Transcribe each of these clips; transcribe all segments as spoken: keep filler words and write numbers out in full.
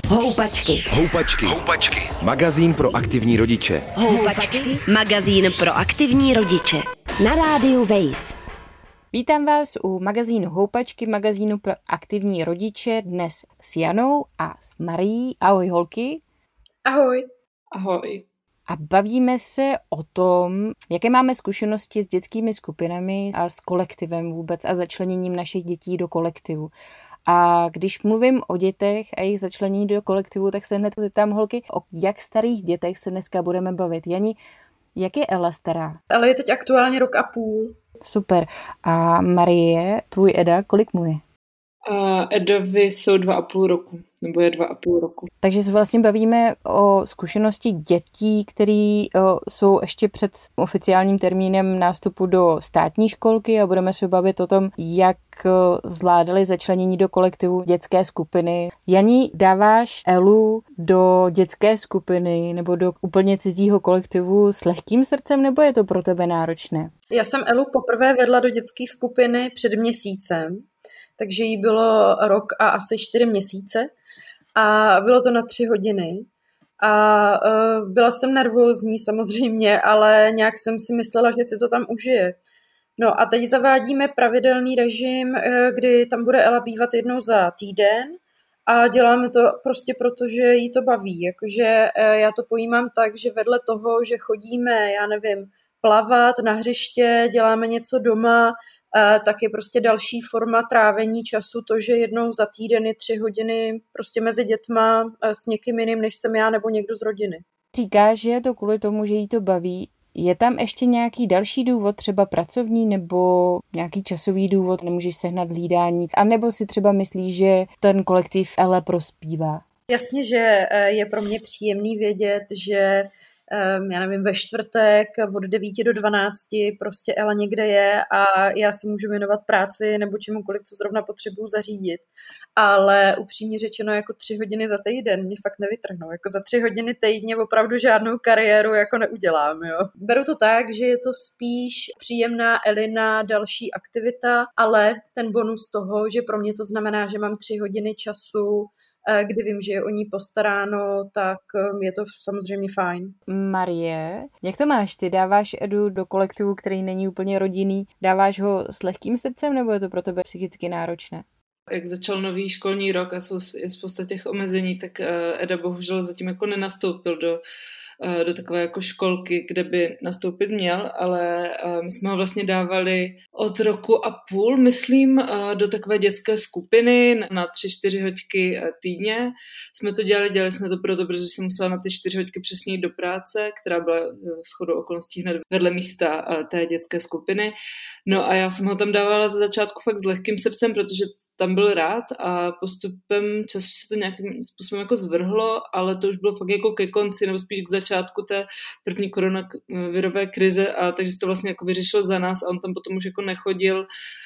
Houpačky. Houpačky. Houpačky. Magazín pro aktivní rodiče. Houpačky. Magazín pro aktivní rodiče. Na rádiu Wave. Vítám vás u magazínu Houpačky, magazínu pro aktivní rodiče, dnes s Janou a s Marií. Ahoj holky. Ahoj. Ahoj. A bavíme se o tom, jaké máme zkušenosti s dětskými skupinami a s kolektivem vůbec a začleněním našich dětí do kolektivu. A když mluvím o dětech a jejich začlenění do kolektivu, tak se hned zeptám holky, o jak starých dětech se dneska budeme bavit. Jani, jak je Ela stará? Ela je teď aktuálně rok a půl. Super. A Marie, tvůj Eda, kolik mu je? Uh, Edovi jsou dva a půl roku, nebo je dva a půl roku. Takže se vlastně bavíme o zkušenosti dětí, které jsou ještě před oficiálním termínem nástupu do státní školky a budeme se bavit o tom, jak zvládali začlenění do kolektivu dětské skupiny. Jani, dáváš Elu do dětské skupiny nebo do úplně cizího kolektivu s lehkým srdcem, nebo je to pro tebe náročné? Já jsem Elu poprvé vedla do dětské skupiny před měsícem. Takže jí bylo rok a asi čtyři měsíce a bylo to na tři hodiny. A uh, byla jsem nervózní samozřejmě, ale nějak jsem si myslela, že si to tam užije. No a teď zavádíme pravidelný režim, kdy tam bude Ela bývat jednou za týden a děláme to prostě proto, že jí to baví. Jakože já to pojímám tak, že vedle toho, že chodíme, já nevím, plavat na hřiště, děláme něco doma, tak je prostě další forma trávení času to, že jednou za týden je tři hodiny prostě mezi dětma s někým jiným, než jsem já nebo někdo z rodiny. Říkáš, že je to kvůli tomu, že jí to baví. Je tam ještě nějaký další důvod, třeba pracovní nebo nějaký časový důvod, nemůžeš sehnat hlídání, anebo si třeba myslíš, že ten kolektiv Ele prospívá? Jasně, že je pro mě příjemný vědět, že já nevím, ve čtvrtek od devíti do dvanácti prostě Ela někde je a já si můžu věnovat práci nebo čemukoliv, co zrovna potřebuju zařídit. Ale upřímně řečeno, jako tři hodiny za týden mě fakt nevytrhnou. Jako za tři hodiny týdně opravdu žádnou kariéru jako neudělám. Jo. Beru to tak, že je to spíš příjemná Elina další aktivita, ale ten bonus toho, že pro mě to znamená, že mám tři hodiny času, kdy vím, že je o ní postaráno, tak je to samozřejmě fajn. Marie, jak to máš? Ty dáváš Edu do kolektivu, který není úplně rodinný, dáváš ho s lehkým srdcem, nebo je to pro tebe psychicky náročné? Jak začal nový školní rok a jsou, je spousta těch omezení, tak Eda bohužel zatím jako nenastoupil do do takové jako školky, kde by nastoupit měl, ale my jsme ho vlastně dávali od roku a půl, myslím, do takové dětské skupiny na tři, čtyři hoďky týdně. Jsme to dělali, dělali jsme to proto, protože jsem musela na ty čtyři hoďky přesně jít do práce, která byla shodou okolností hned vedle místa té dětské skupiny. No a já jsem ho tam dávala za začátku fakt s lehkým srdcem, protože tam byl rád a postupem času se to nějakým způsobem jako zvrhlo, ale to už bylo fakt jako ke konci, nebo spíš k začátku té první koronavirové krize, a takže se to vlastně jako vyřešilo za nás a on tam potom už jako nechodil.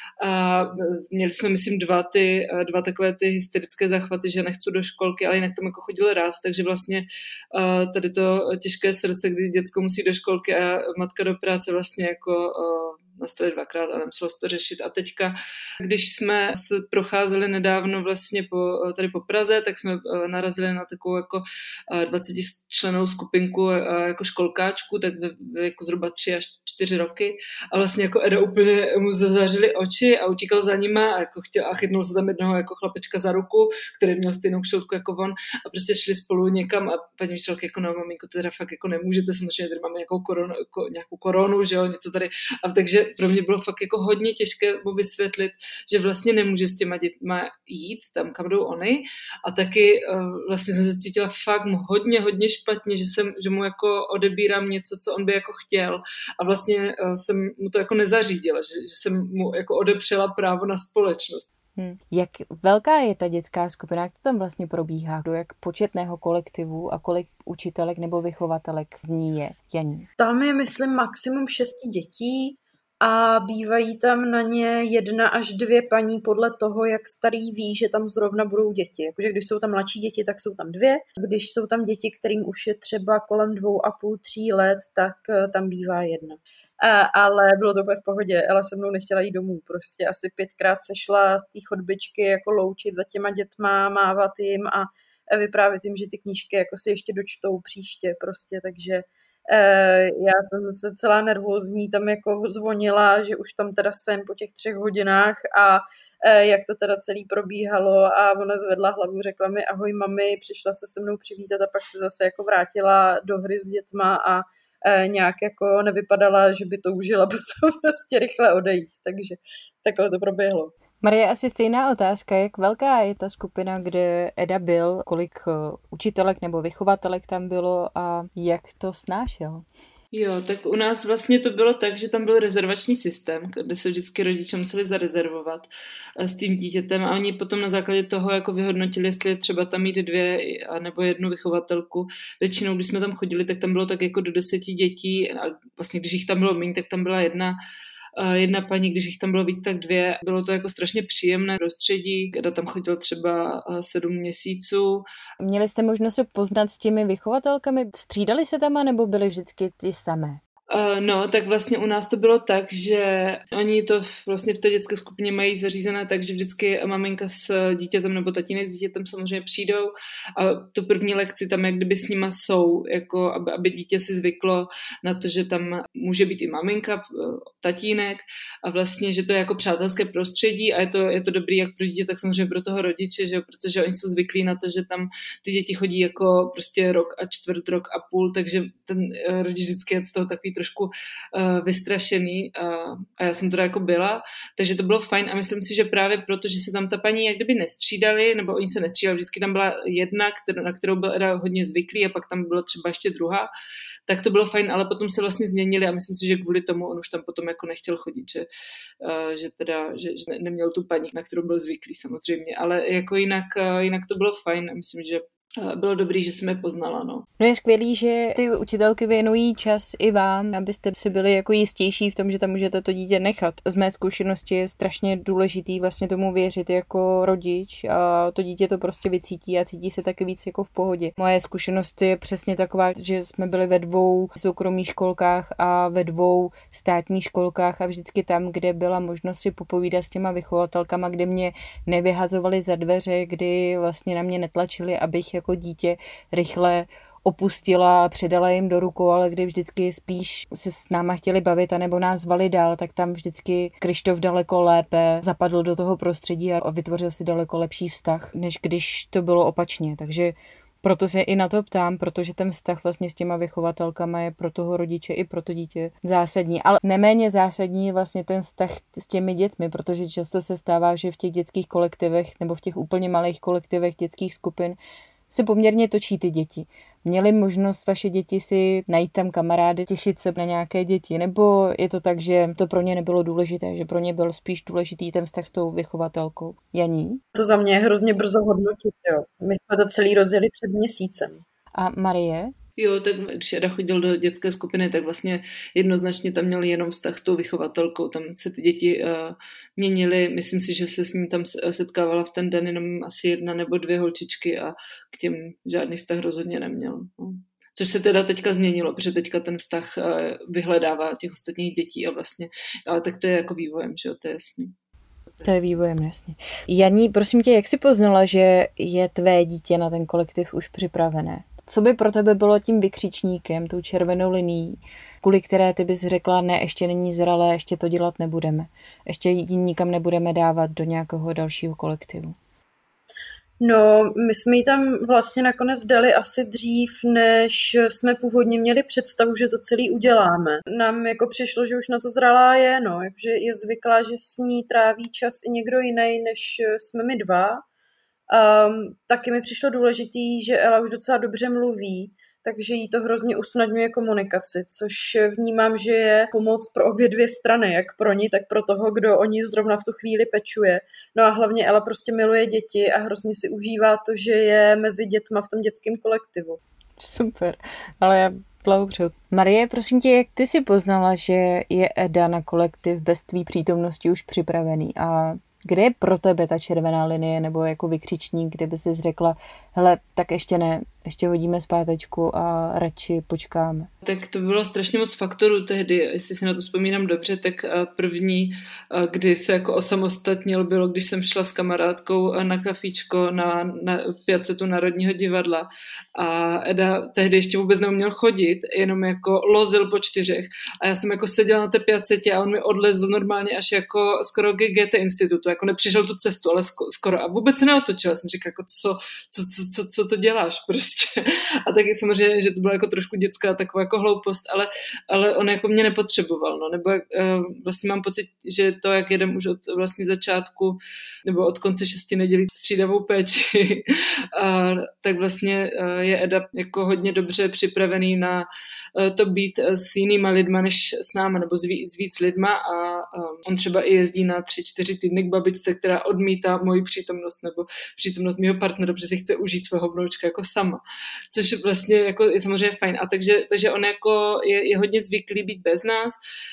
A měli jsme, myslím, dva, ty, dva takové ty hysterické záchvaty, že nechci do školky, ale jinak tam jako chodil rád, takže vlastně tady to těžké srdce, kdy děcko musí do školky a matka do práce vlastně jako nastali dvakrát a nemuselo se to řešit. A teďka, když jsme se procházeli nedávno vlastně po, tady po Praze, tak jsme narazili na takovou jako dvacetičlennou skupinku jako školkáčku, tak jako zhruba tři až čtyři roky. A vlastně jako Eda úplně mu zazařili oči a utíkal za nima a, jako chtěl, a chytnul se tam jednoho jako chlapečka za ruku, který měl stejnou kšiltku jako on a prostě šli spolu někam a paní učitelka jako no maminko, to teda fakt jako nemůžete, samozřejmě tady máme nějakou koronu, jako, nějakou koronu, že jo, něco tady. A takže pro mě bylo fakt jako hodně těžké mu vysvětlit, že vlastně nemůže s těma dětma jít tam, kam jdou oni. A taky uh, vlastně jsem se cítila fakt hodně, hodně špatně, že, jsem, že mu jako odebírám něco, co on by jako chtěl. A vlastně uh, jsem mu to jako nezařídila, že, že jsem mu jako odepřela právo na společnost. Hmm. Jak velká je ta dětská skupina? Jak to tam vlastně probíhá? Do jak početného kolektivu a kolik učitelek nebo vychovatelek v ní je? Janí? Tam je, myslím, maximum šesti dětí a bývají tam na ně jedna až dvě paní podle toho, jak starý ví, že tam zrovna budou děti. Jakože když jsou tam mladší děti, tak jsou tam dvě. Když jsou tam děti, kterým už je třeba kolem dvou a půl, tří let, tak tam bývá jedna. A, ale bylo to úplně v pohodě. Ela se mnou nechtěla jít domů. Prostě asi pětkrát se šla z té chodbičky jako loučit za těma dětma, mávat jim a vyprávět jim, že ty knížky jako si ještě dočtou příště prostě, takže eh, já jsem se celá nervózní tam jako zvonila, že už tam teda jsem po těch třech hodinách a eh, jak to teda celý probíhalo a ona zvedla hlavu, řekla mi ahoj mami, přišla se se mnou přivítat a pak se zase jako vrátila do hry s dětma a eh, nějak jako nevypadala, že by toužila potom prostě rychle odejít, takže takhle to proběhlo. Marie, asi stejná otázka, jak velká je ta skupina, kde Eda byl, kolik učitelek nebo vychovatelek tam bylo a jak to snášel? Jo, tak u nás vlastně to bylo tak, že tam byl rezervační systém, kde se vždycky rodiče museli zarezervovat s tím dítětem a oni potom na základě toho jako vyhodnotili, jestli je třeba tam mít dvě nebo jednu vychovatelku. Většinou, když jsme tam chodili, tak tam bylo tak jako do deseti dětí a vlastně když jich tam bylo méně, tak tam byla jedna Jedna paní, když jich tam bylo víc, tak dvě. Bylo to jako strašně příjemné prostředí, kde tam chodil třeba sedm měsíců. Měli jste možnost se poznat s těmi vychovatelkami? Střídali se tam, nebo byly vždycky ty samé? Uh, no, tak vlastně u nás to bylo tak, že oni to vlastně v té dětské skupině mají zařízené tak, že vždycky maminka s dítětem nebo tatínek s dítětem samozřejmě přijdou a tu první lekci tam jak kdyby s nima jsou, jako aby, aby dítě si zvyklo na to, že tam může být i maminka, tatínek a vlastně, že to je jako přátelské prostředí a je to, je to dobrý jak pro dítě, tak samozřejmě pro toho rodiče, že jo, protože oni jsou zvyklí na to, že tam ty děti chodí jako prostě rok a čtvrt rok a půl, takže ten rodič vždycky je z toho takový trošku uh, vystrašený uh, a já jsem teda jako byla, takže to bylo fajn a myslím si, že právě proto, že se tam ta paní jak kdyby nestřídali, nebo oni se nestřídali, vždycky tam byla jedna, kterou, na kterou byl Eda hodně zvyklý a pak tam bylo třeba ještě druhá, tak to bylo fajn, ale potom se vlastně změnili a myslím si, že kvůli tomu on už tam potom jako nechtěl chodit, že, uh, že teda, že, že neměl tu paní, na kterou byl zvyklý samozřejmě, ale jako jinak, uh, jinak to bylo fajn a myslím, že bylo dobrý, že jsme je poznala, no. No je skvělý, že ty učitelky věnují čas i vám, abyste si byli jako jistější v tom, že tam můžete to dítě nechat. Z mé zkušenosti je strašně důležitý vlastně tomu věřit jako rodič a to dítě to prostě vycítí a cítí se taky víc jako v pohodě. Moje zkušenost je přesně taková, že jsme byli ve dvou soukromých školkách a ve dvou státních školkách a vždycky tam, kde byla možnost si popovídat s těma vychovatelkama, kde mě nevyhazovali za dveře, kdy vlastně na mě netlačili, abych jako dítě rychle opustila a předala jim do rukou, ale kdy vždycky spíš se s náma chtěli bavit anebo nás zvali dál, tak tam vždycky Krištof daleko lépe zapadl do toho prostředí a vytvořil si daleko lepší vztah, než když to bylo opačně. Takže proto se i na to ptám, protože ten vztah vlastně s těma vychovatelkama je pro toho rodiče i pro to dítě zásadní. Ale neméně zásadní je vlastně ten vztah s těmi dětmi, protože často se stává, že v těch dětských kolektivech nebo v těch úplně malých kolektivech dětských skupin se poměrně točí ty děti. Měly možnost vaše děti si najít tam kamarády, těšit se na nějaké děti, nebo je to tak, že to pro ně nebylo důležité, že pro ně byl spíš důležitý ten vztah s tou vychovatelkou? Janí? To za mě je hrozně brzo hodnotit, jo. My jsme to celý rozjeli před měsícem. A Marie? Jo, tak když Eda chodil do dětské skupiny, tak vlastně jednoznačně tam měl jenom vztah s tou vychovatelkou, tam se ty děti uh, měnily, myslím si, že se s ním tam setkávala v ten den jenom asi jedna nebo dvě holčičky a k těm žádný vztah rozhodně neměl. No. Což se teda teďka změnilo, protože teďka ten vztah uh, vyhledává těch ostatních dětí a vlastně, ale tak to je jako vývojem, že jo, to je jasný. To je vývojem, jasně. Janí, prosím tě, jak jsi poznala, že je tvé dítě na ten kolektiv už připravené? Co by pro tebe bylo tím vykřičníkem, tou červenou linií, kvůli které ty bys řekla, ne, ještě není zralé, ještě to dělat nebudeme. Ještě ji nikam nebudeme dávat do nějakého dalšího kolektivu. No, my jsme ji tam vlastně nakonec dali asi dřív, než jsme původně měli představu, že to celý uděláme. Nám jako přišlo, že už na to zralá je, no, že je zvyklá, že s ní tráví čas i někdo jiný, než jsme my dva. Um, taky mi přišlo důležitý, že Ela už docela dobře mluví, takže jí to hrozně usnadňuje komunikaci, což vnímám, že je pomoc pro obě dvě strany, jak pro ní, tak pro toho, kdo o ní zrovna v tu chvíli pečuje. No a hlavně Ela prostě miluje děti a hrozně si užívá to, že je mezi dětma v tom dětském kolektivu. Super, ale já blahopřeju. Marie, prosím tě, jak ty si poznala, že je Eda na kolektiv bez tvý přítomnosti už připravený a kde je pro tebe ta červená linie nebo jako vykřičník, kde by si řekla, hele, tak ještě ne, ještě hodíme zpátečku a radši počkáme? Tak to bylo strašně moc faktorů tehdy, jestli si na to vzpomínám dobře, tak první, kdy se jako osamostatnil, bylo, když jsem šla s kamarádkou na kafíčko na, na Piacetu Národního divadla a Eda tehdy ještě vůbec neuměl chodit, jenom jako lozil po čtyřech a já jsem jako seděla na té Piacetě a on mi odlezl normálně až jako skoro k G T institutu, jako nepřišel tu cestu, ale skoro a vůbec se neotočil, já jsem říkala, jako co, co, co, co, co to děláš prostě. A taky samozřejmě, že to byla jako trošku dětská taková jako hloupost, ale, ale on jako mě nepotřeboval, no, nebo uh, vlastně mám pocit, že to, jak jedem už od vlastně začátku, nebo od konce šesti nedělí střídavou péči, uh, tak vlastně uh, je Eda jako hodně dobře připravený na uh, to být s jinýma lidma, než s náma, nebo s, ví, s víc lidma a um, on třeba i jezdí na tři, čtyři týdny k babičce, která odmítá moji přítomnost, nebo přítomnost mého partnera, protože si chce užít svého vnoučka jako sama, což vlastně jako je samozřejmě fajn. A takže, takže on jako je, je hodně zvyklý být bez nás.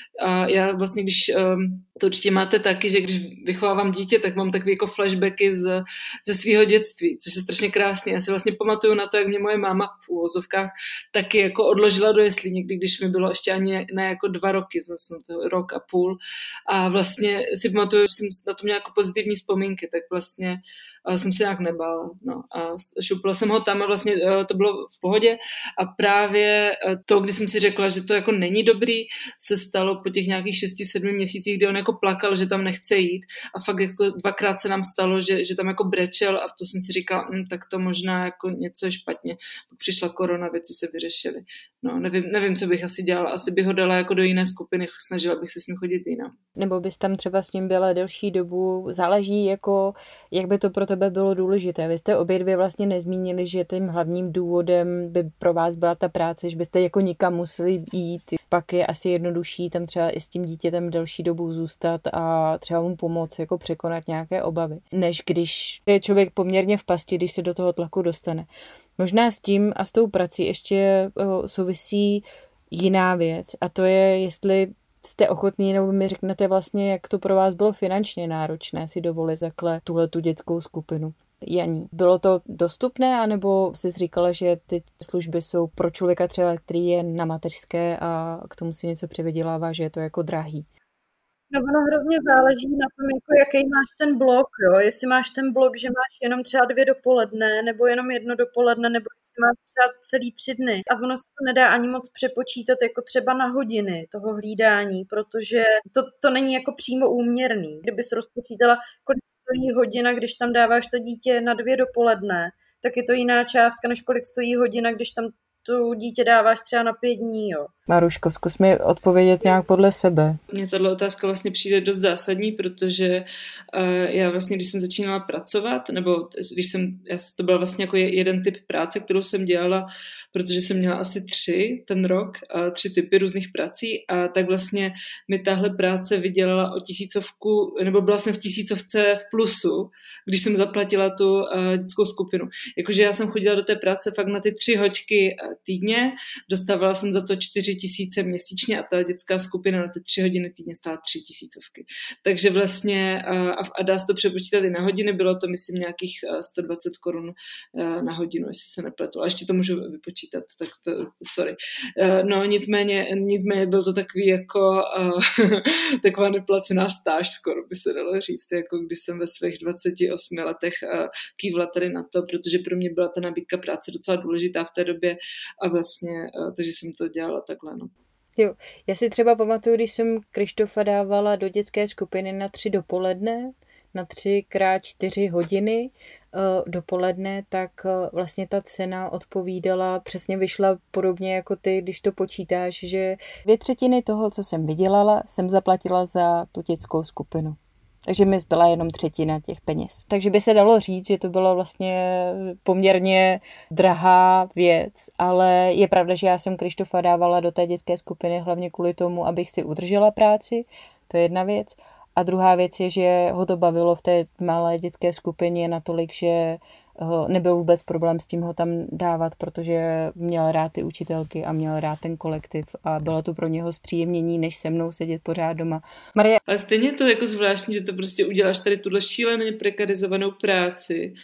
A já vlastně, když um, to určitě máte taky, že když vychovávám dítě, tak mám takové jako flashbacky z, ze svého dětství, což je strašně krásné. Já si vlastně pamatuju na to, jak mě moje máma v úvozovkách taky jako odložila do jeslí, někdy, když mi bylo ještě ani ne jako dva roky, vlastně to rok a půl. A vlastně si pamatuju, že jsem na to měla jako pozitivní vzpomínky, tak vlastně jsem se nějak nebála. No. A šupla jsem ho tam a vlastně to bylo v pohodě. A právě to, když jsem si řekla, že to jako není dobrý, se stalo po těch nějakých šesti, sedmi měsících, kdy on jako plakal, že tam nechce jít. A fakt jako dvakrát se nám stalo, že, že tam jako brečel a to jsem si říkala, hm, tak to možná jako něco je špatně. Tak přišla korona, věci se vyřešily. No, nevím, nevím, co bych asi dělala. Asi bych ho dala jako do jiné skupiny, snažila bych se s ním chodit jinam. Nebo bys tam třeba s ním byla delší dobu, záleží jako, jak by to pro tebe bylo důležité. Vy jste obě dvě vlastně nezmínili, že tím hlavním důvodem by pro vás byla ta práce, že byste jako nikam museli jít. Pak je asi jednodušší tam třeba i s tím dítětem delší dobu zůstat a třeba mu pomoct jako překonat nějaké obavy, než když je člověk poměrně v pasti, když se do toho tlaku dostane. Možná s tím a s tou prací ještě souvisí jiná věc a to je, jestli jste ochotní, nebo mi řeknete vlastně, jak to pro vás bylo finančně náročné si dovolit takhle tuhletu dětskou skupinu. Janí, bylo to dostupné, anebo jsi říkala, že ty služby jsou pro člověka třeba, který je na mateřské a k tomu si něco přivydělává, že je to jako drahý? No ono hrozně záleží na tom, jako jaký máš ten blok, jo. Jestli máš ten blok, že máš jenom třeba dvě dopoledne, nebo jenom jedno dopoledne, nebo jestli máš třeba celý tři dny. A ono se to nedá ani moc přepočítat jako třeba na hodiny toho hlídání, protože to, to není jako přímo úměrný. Kdyby se rozpočítala, kolik stojí hodina, když tam dáváš to dítě na dvě dopoledne, tak je to jiná částka, než kolik stojí hodina, když tam tu dítě dáváš třeba na pět dní, jo. Maruško, zkus mi odpovědět nějak podle sebe. Mně tato otázka vlastně přijde dost zásadní, protože uh, já vlastně, když jsem začínala pracovat, nebo když jsem, já, to byl vlastně jako jeden typ práce, kterou jsem dělala, protože jsem měla asi tři ten rok, uh, tři typy různých prací a tak vlastně mi tahle práce vydělala o tisícovku, nebo byla jsem v tisícovce v plusu, když jsem zaplatila tu uh, dětskou skupinu. Jakože já jsem chodila do té práce fakt na ty tři hoďky týdně, dostávala jsem za to čtyři tisíce měsíčně a ta dětská skupina na ty tři hodiny týdně stála tři tisícovky. Takže vlastně a, a dá se to přepočítat i na hodiny, bylo to myslím nějakých sto dvacet korun na hodinu, jestli se nepletu. A ještě to můžu vypočítat, tak to, to sorry. No nicméně, nicméně byl to takový jako taková neplacená stáž skoro by se dalo říct, jako když jsem ve svých dvaceti osmi letech kývla tady na to, protože pro mě byla ta nabídka práce docela důležitá v té době a vlastně, takže jsem to dělala takhle, no. Jo, já si třeba pamatuju, když jsem Krištofa dávala do dětské skupiny na tři dopoledne, na tři krát čtyři hodiny uh, dopoledne, tak uh, vlastně ta cena odpovídala, přesně vyšla podobně jako ty, když to počítáš, že dvě třetiny toho, co jsem vydělala, jsem zaplatila za tu dětskou skupinu. Takže mi zbyla jenom třetina těch peněz. Takže by se dalo říct, že to bylo vlastně poměrně drahá věc, ale je pravda, že já jsem Krištofa dávala do té dětské skupiny hlavně kvůli tomu, abych si udržela práci, to je jedna věc. A druhá věc je, že ho to bavilo v té malé dětské skupině natolik, že nebyl vůbec problém s tím ho tam dávat, protože měl rád ty učitelky a měl rád ten kolektiv a bylo to pro něho zpříjemnění, než se mnou sedět pořád doma. Marie... Ale stejně to jako zvláštní, že to prostě uděláš tady tuhle šíleně prekarizovanou práci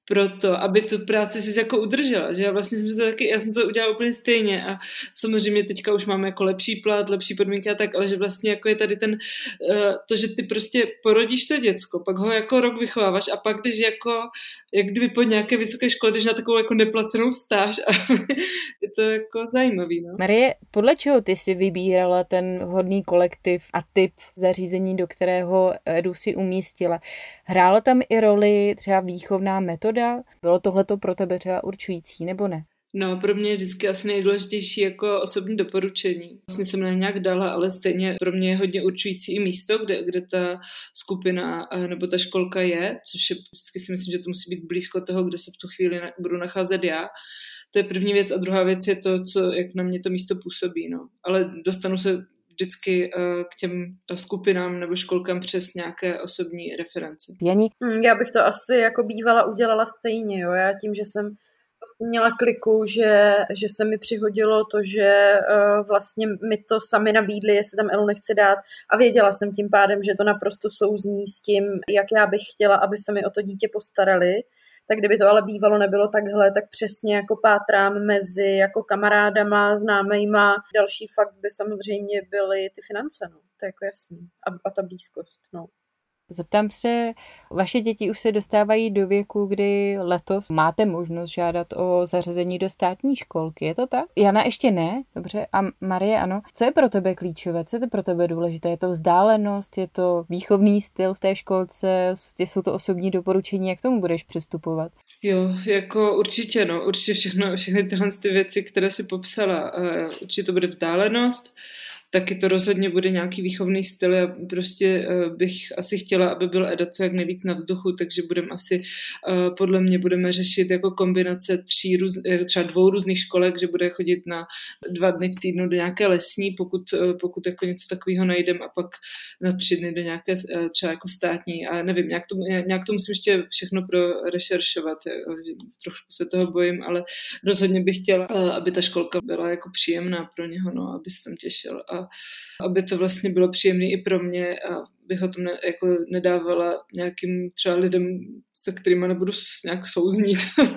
proto, aby tu práci si jako udržela, že já vlastně jsem to taky, já jsem to udělala úplně stejně a samozřejmě teďka už máme jako lepší plat, lepší podmínky a tak, ale že vlastně jako je tady ten, to, že ty prostě porodíš to děcko, pak ho jako rok vychováváš a pak když jako, jak kdyby po nějaké vysoké škole jdeš na takovou jako neplacenou stáž a je to jako zajímavý, no. Marie, podle čeho ty si vybírala ten vhodný kolektiv a typ zařízení, do kterého Edu si umístila? Hrála tam i roli třeba výchovná metoda? Bylo tohleto pro tebe třeba určující, nebo ne? No, pro mě je vždycky asi nejdůležitější jako osobní doporučení. Vlastně jsem na nějak dala, ale stejně pro mě je hodně určující i místo, kde, kde ta skupina nebo ta školka je, což je, vždycky si myslím, že to musí být blízko toho, kde se v tu chvíli na, budu nacházet já. To je první věc a druhá věc je to, co, jak na mě to místo působí. No. Ale dostanu se vždycky k těm skupinám nebo školkám přes nějaké osobní reference. Jani? Já bych to asi jako bývala udělala stejně. Jo. Já tím, že jsem vlastně měla kliku, že, že se mi přihodilo to, že uh, vlastně mi to sami nabídli, jestli tam Elu nechci dát a věděla jsem tím pádem, že to naprosto souzní s tím, jak já bych chtěla, aby se mi o to dítě postarali. Tak kdyby to ale bývalo nebylo takhle, tak přesně jako pátrám mezi jako kamarádama, známejma. Další fakt by samozřejmě byly ty finance, no. To je jako jasný. A, a ta blízkost, no. Zeptám se, vaše děti už se dostávají do věku, kdy letos máte možnost žádat o zařazení do státní školky, je to tak? Jana ještě ne, dobře, a Marie ano. Co je pro tebe klíčové, co je to pro tebe důležité? Je to vzdálenost, je to výchovný styl v té školce, jsou to osobní doporučení, jak k tomu budeš přistupovat? Jo, jako určitě, no, určitě všechno, všechny tyhle ty věci, které si popsala, určitě to bude vzdálenost, taky to rozhodně bude nějaký výchovný styl. Já prostě uh, bych asi chtěla, aby byl Eda co jak nejvíc na vzduchu, takže budeme asi, uh, podle mě budeme řešit jako kombinace tří růz, třeba dvou různých školek, že bude chodit na dva dny v týdnu do nějaké lesní, pokud, uh, pokud jako něco takového najdem a pak na tři dny do nějaké uh, třeba jako státní a nevím, nějak to, nějak to musím ještě všechno prorešeršovat, trošku se toho bojím, ale rozhodně bych chtěla, uh, aby ta školka byla jako příjemná pro něho, no, aby se tam těšil a aby to vlastně bylo příjemné i pro mě a bych ho tam ne, jako nedávala nějakým třeba lidem, se kterýma nebudu nějak souznít,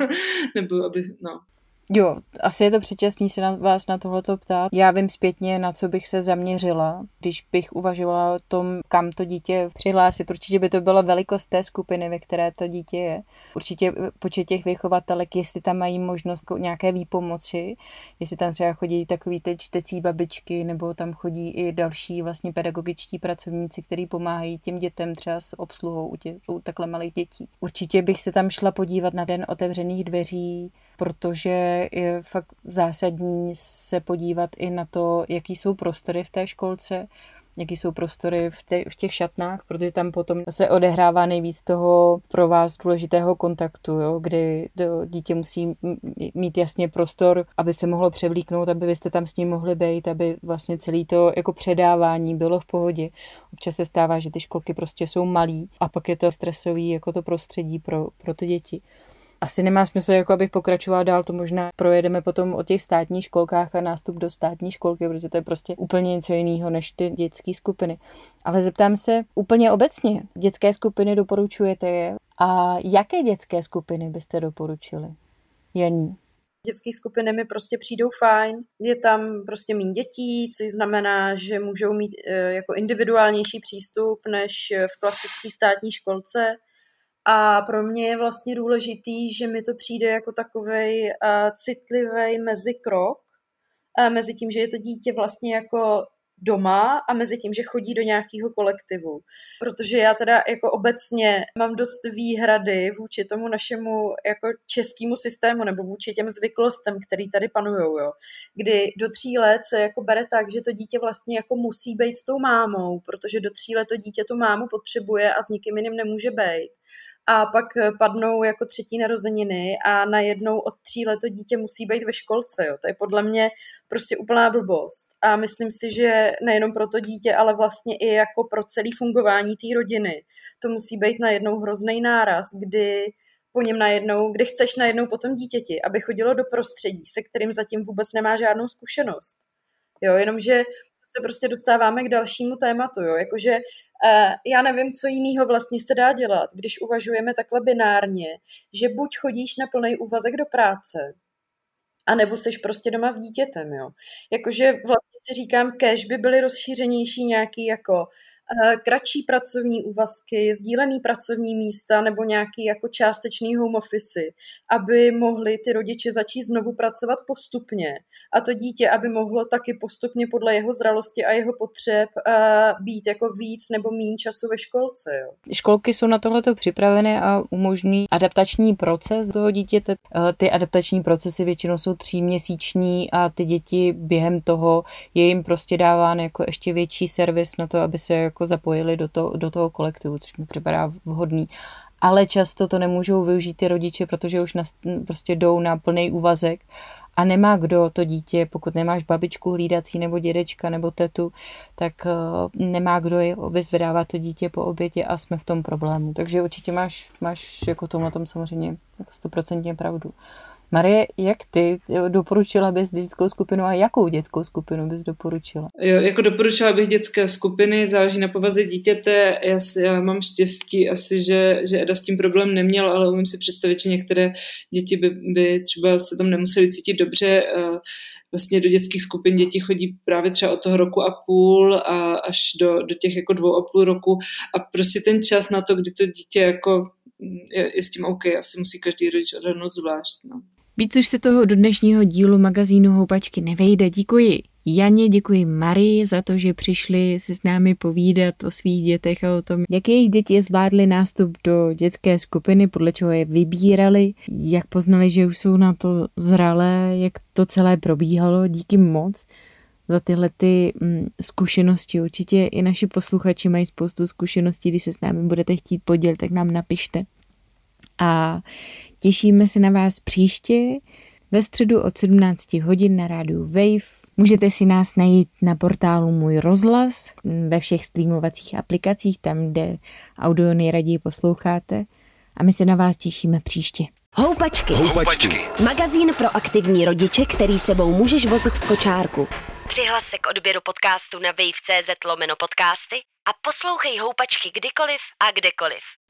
nebo aby, no. Jo, asi je to předčasný se na vás na tohleto ptát. Já vím zpětně, na co bych se zaměřila, když bych uvažovala o tom, kam to dítě přihlásit. Určitě by to byla velikost té skupiny, ve které to dítě je. Určitě počet těch vychovatelek, jestli tam mají možnost nějaké výpomoci, jestli tam třeba chodí takový ty čtecí babičky, nebo tam chodí i další vlastně pedagogičtí pracovníci, kteří pomáhají těm dětem třeba s obsluhou u, tě, u takhle malých dětí. Určitě bych se tam šla podívat na den otevřených dveří, protože je fakt zásadní se podívat i na to, jaký jsou prostory v té školce, jaký jsou prostory v, te, v těch šatnách, protože tam potom se odehrává nejvíc toho pro vás důležitého kontaktu, jo, kdy to dítě musí mít jasně prostor, aby se mohlo převlíknout, aby vy jste tam s ním mohli být, aby vlastně celé to jako předávání bylo v pohodě. Občas se stává, že ty školky prostě jsou malý a pak je to stresový jako to prostředí pro, pro ty děti. Asi nemá smysl, jako abych pokračovala dál, to možná projedeme potom o těch státních školkách a nástup do státní školky, protože to je prostě úplně něco jiného než ty dětské skupiny. Ale zeptám se úplně obecně, dětské skupiny doporučujete je a jaké dětské skupiny byste doporučili? Janí? Dětské skupiny mi prostě přijdou fajn, je tam prostě méně dětí, což znamená, že můžou mít jako individuálnější přístup než v klasické státní školce. A pro mě je vlastně důležitý, že mi to přijde jako takovej uh, citlivý mezikrok uh, mezi tím, že je to dítě vlastně jako doma a mezi tím, že chodí do nějakého kolektivu. Protože já teda jako obecně mám dost výhrady vůči tomu našemu jako českému systému nebo vůči těm zvyklostem, který tady panujou, jo. Kdy do tří let se jako bere tak, že to dítě vlastně jako musí být s tou mámou, protože do tří let to dítě tu mámu potřebuje a s nikým jiným nemůže být. A pak padnou jako třetí narozeniny a najednou od tří let to dítě musí být ve školce. Jo. To je podle mě prostě úplná blbost. A myslím si, že nejenom pro to dítě, ale vlastně i jako pro celé fungování té rodiny. To musí být najednou hrozný náraz, kdy po něm najednou, kdy chceš najednou po tom dítěti, aby chodilo do prostředí, se kterým zatím vůbec nemá žádnou zkušenost. Jo, jenomže se prostě dostáváme k dalšímu tématu, jo, jakože Já nevím, co jiného vlastně se dá dělat, když uvažujeme takhle binárně, že buď chodíš na plný úvazek do práce, a nebo jsi prostě doma s dítětem, jo. Jakože vlastně si říkám, kéž by byly rozšířenější nějaký jako kratší pracovní úvazky, sdílený pracovní místa nebo nějaký jako částečný home office, aby mohli ty rodiče začít znovu pracovat postupně a to dítě, aby mohlo taky postupně podle jeho zralosti a jeho potřeb být jako víc nebo míň času ve školce. Jo. Školky jsou na tohleto připravené a umožní adaptační proces toho dítěte. Ty adaptační procesy většinou jsou tříměsíční a ty děti během toho je jim prostě dáván jako ještě větší servis na to, aby se jako zapojili do toho, do toho kolektivu, což mi připadá vhodný. Ale často to nemůžou využít ty rodiče, protože už na, prostě jdou na plný úvazek a nemá kdo to dítě, pokud nemáš babičku hlídací nebo dědečka nebo tetu, tak uh, nemá kdo je vyzvedávat to dítě po obědě a jsme v tom problému. Takže určitě máš, máš jako tomu na tom samozřejmě stoprocentně pravdu. Marie, jak ty doporučila bys dětskou skupinu a jakou dětskou skupinu bys doporučila? Jo, jako doporučila bych dětské skupiny, záleží na povaze dítěte. Já, si, já mám štěstí asi, že, že Eda s tím problém neměl, ale umím si představit, že některé děti by, by třeba se tam nemuseli cítit dobře. Vlastně do dětských skupin děti chodí právě třeba od toho roku a půl a až do, do těch jako dvou a půl roku a prostě ten čas na to, kdy to dítě jako je, je s tím OK, asi musí každý rodič odhadnout zvlášť. No. Víc už se toho do dnešního dílu magazínu Houpačky nevejde. Děkuji Janě, děkuji Marii za to, že přišli si s námi povídat o svých dětech a o tom, jak jejich děti zvládly nástup do dětské skupiny, podle čeho je vybírali, jak poznali, že už jsou na to zralé, jak to celé probíhalo. Díky moc za tyhle ty mm, zkušenosti. Určitě i naši posluchači mají spoustu zkušeností, když se s námi budete chtít podělit, tak nám napište. A těšíme se na vás příště ve středu od sedmnáct hodin na rádiu Wave. Můžete si nás najít na portálu Můj rozhlas, ve všech streamovacích aplikacích, tam, kde audio nejraději posloucháte. A my se na vás těšíme příště. Houpačky. Houpačky. Magazín pro aktivní rodiče, který sebou můžeš vozit v kočárku. Přihlas se k odběru podcastu na wave tečka cz lomeno podcasty a poslouchej Houpačky kdykoliv a kdekoliv.